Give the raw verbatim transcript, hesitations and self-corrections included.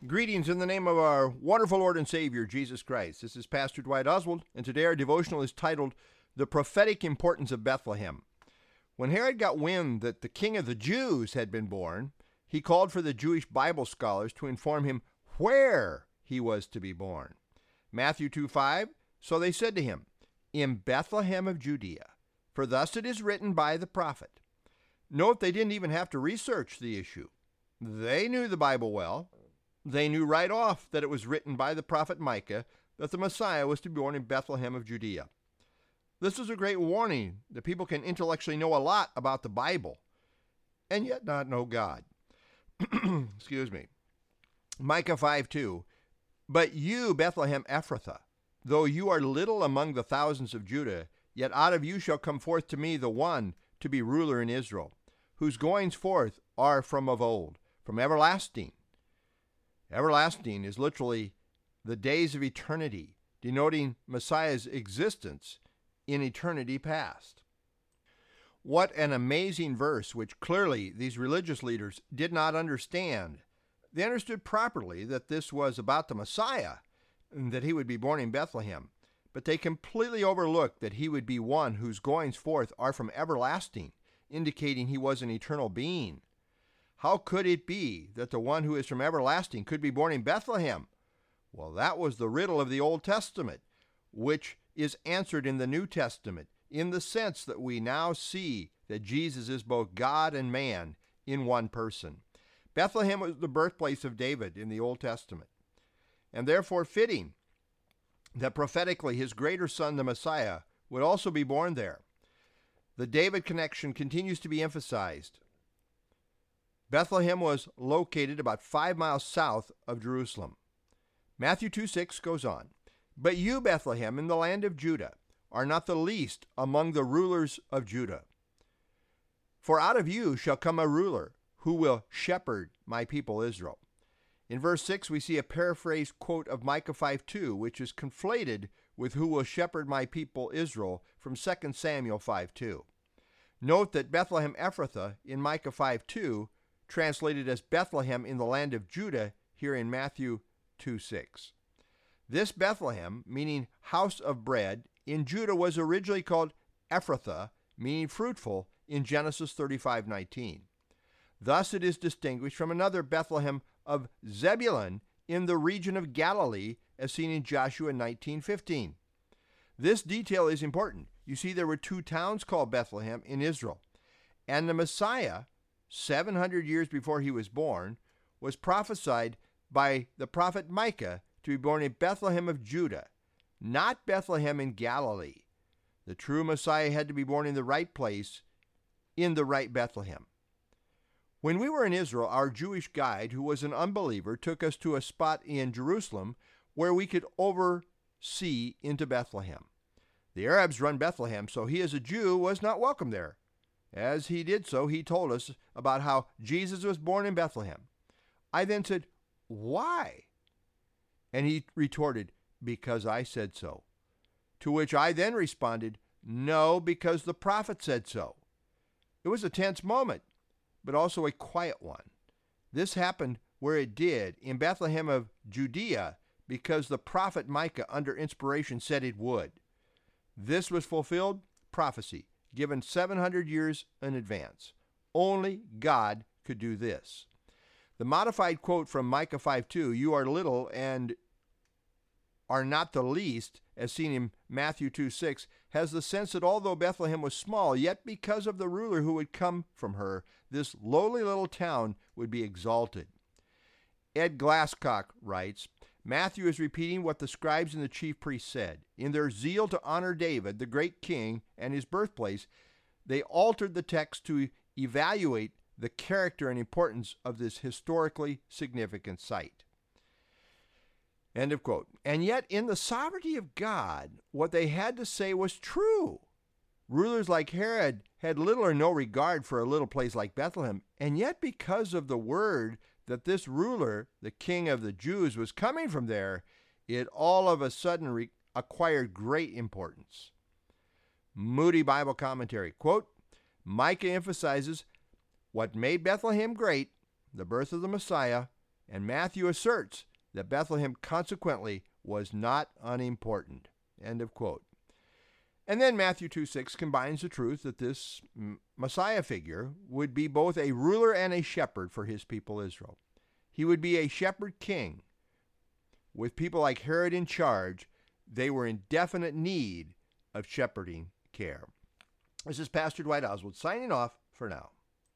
Greetings in the name of our wonderful Lord and Savior, Jesus Christ. This is Pastor Dwight Oswald, and today our devotional is titled, The Prophetic Importance of Bethlehem. When Herod got wind that the King of the Jews had been born, he called for the Jewish Bible scholars to inform him where he was to be born. Matthew two five, so they said to him, In Bethlehem of Judea, for thus it is written by the prophet. Note they didn't even have to research the issue. They knew the Bible well. They knew right off that it was written by the prophet Micah that the Messiah was to be born in Bethlehem of Judea. This is a great warning that people can intellectually know a lot about the Bible and yet not know God. Excuse me. Micah five two, But you, Bethlehem Ephrathah, though you are little among the thousands of Judah, yet out of you shall come forth to me the one to be ruler in Israel, whose goings forth are from of old, from everlasting. Everlasting is literally the days of eternity, denoting Messiah's existence in eternity past. What an amazing verse, which clearly these religious leaders did not understand. They understood properly that this was about the Messiah, and that he would be born in Bethlehem, but they completely overlooked that he would be one whose goings forth are from everlasting, indicating he was an eternal being. How could it be that the one who is from everlasting could be born in Bethlehem? Well, that was the riddle of the Old Testament, which is answered in the New Testament, in the sense that we now see that Jesus is both God and man in one person. Bethlehem was the birthplace of David in the Old Testament, and therefore fitting that prophetically his greater son, the Messiah, would also be born there. The David connection continues to be emphasized. Bethlehem was located about five miles south of Jerusalem. Matthew two six goes on, But you, Bethlehem, in the land of Judah, are not the least among the rulers of Judah. For out of you shall come a ruler who will shepherd my people Israel. In verse six, we see a paraphrased quote of Micah five two, which is conflated with who will shepherd my people Israel from Second Samuel five two. Note that Bethlehem Ephrathah in Micah five two translated as Bethlehem in the land of Judah here in Matthew two six. This Bethlehem, meaning house of bread, in Judah was originally called Ephrathah, meaning fruitful, in Genesis thirty-five nineteen. Thus it is distinguished from another Bethlehem of Zebulun in the region of Galilee, as seen in Joshua nineteen fifteen. This detail is important. You see, there were two towns called Bethlehem in Israel, and the Messiah, seven hundred years before he was born, was prophesied by the prophet Micah to be born in Bethlehem of Judah, not Bethlehem in Galilee. The true Messiah had to be born in the right place, in the right Bethlehem. When we were in Israel, our Jewish guide, who was an unbeliever, took us to a spot in Jerusalem where we could oversee into Bethlehem. The Arabs run Bethlehem, so he as a Jew was not welcome there. As he did so, he told us about how Jesus was born in Bethlehem. I then said, Why? And he retorted, Because I said so. To which I then responded, No, because the prophet said so. It was a tense moment, but also a quiet one. This happened where it did, in Bethlehem of Judea, because the prophet Micah, under inspiration, said it would. This was fulfilled prophecy, given seven hundred years in advance. Only God could do this. The modified quote from Micah five two, You are little and are not the least, as seen in Matthew two six, has the sense that although Bethlehem was small, yet because of the ruler who would come from her, this lowly little town would be exalted. Ed Glasscock writes, Matthew is repeating what the scribes and the chief priests said. In their zeal to honor David, the great king, and his birthplace, they altered the text to evaluate the character and importance of this historically significant site. End of quote. And yet, in the sovereignty of God, what they had to say was true. Rulers like Herod had little or no regard for a little place like Bethlehem, and yet because of the word that this ruler, the king of the Jews, was coming from there, it all of a sudden re- acquired great importance. Moody Bible Commentary, quote, Micah emphasizes what made Bethlehem great, the birth of the Messiah, and Matthew asserts that Bethlehem consequently was not unimportant. End of quote. And then Matthew two six combines the truth that this Messiah figure would be both a ruler and a shepherd for his people Israel. He would be a shepherd king. With people like Herod in charge, they were in definite need of shepherding care. This is Pastor Dwight Oswald signing off for now.